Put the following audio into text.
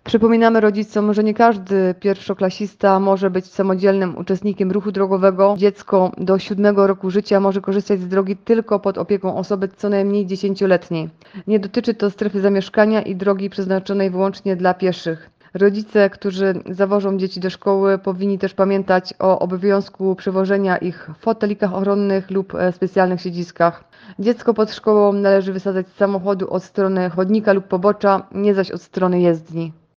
Przypominamy rodzicom, że nie każdy pierwszoklasista może być samodzielnym uczestnikiem ruchu drogowego. Dziecko do 7 roku życia może korzystać z drogi tylko pod opieką osoby co najmniej 10-letniej. Nie dotyczy to strefy zamieszkania i drogi przeznaczonej wyłącznie dla pieszych. Rodzice, którzy zawożą dzieci do szkoły, powinni też pamiętać o obowiązku przewożenia ich w fotelikach ochronnych lub specjalnych siedziskach. Dziecko pod szkołą należy wysadzać z samochodu od strony chodnika lub pobocza, nie zaś od strony jezdni.